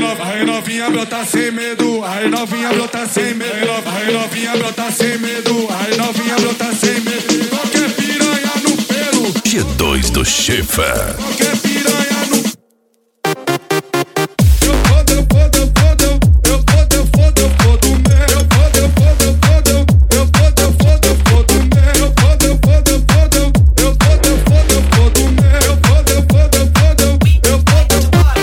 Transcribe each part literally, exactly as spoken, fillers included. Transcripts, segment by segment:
Aí novinha brota sem medo, aí novinha brota sem medo, aí novinha brota sem medo, aí novinha brota sem medo. Qualquer piranha no pelo. G dois do Schiffer. Qualquer piranha no. Eu fodo, eu fodo, eu fodo, eu fodo, eu fodo, eu fodo mesmo. Eu fodo, eu fodo, eu fodo, eu fodo, eu fodo, eu fodo mesmo. Eu fodo, eu fodo, eu fodo, eu fodo, eu fodo, eu fodo mesmo. Eu fodo, eu fodo, eu fodo, eu fodo, eu fodo.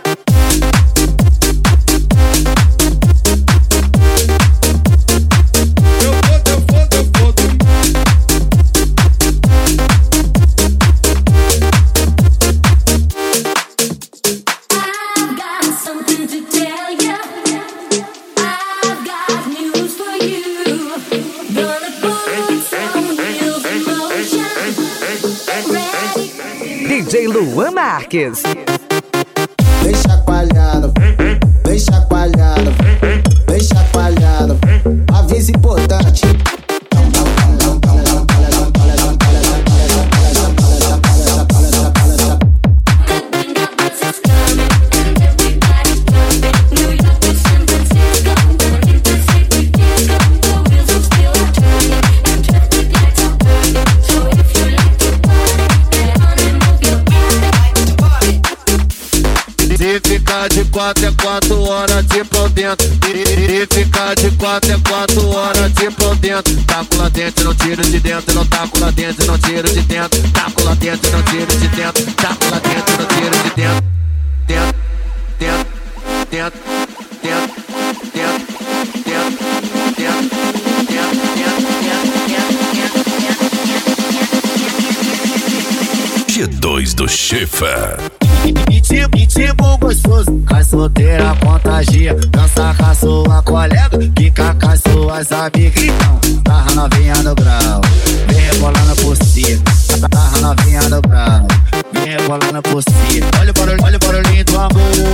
D J Luan Marques. Vem chacoalhando, vem chacoalhando, vem chacoalhando. Aviso importante. Se ficar de quatro é quatro horas de pau dentro. E ficar de quatro é quatro horas de pau dentro. Taco lá dentro, não tiro de dentro. Não taco lá dentro, não tiro de dentro. Taco lá dentro, não tiro de dentro. Taco lá dentro, não tiro de dentro. Dentro, dentro, dentro, dentro, dentro, dentro, dentro, dentro. G dois do Schiffer. E tipo, e tipo gostoso, com a solteira contagia. Dança com a sua colega, fica com as suas amigas. Então, tarra novinha no grau, vem rebolando por cima. Tarra novinha no grau, vem rebolando por cima. Olha o barulho, olha o barulhinho do amor.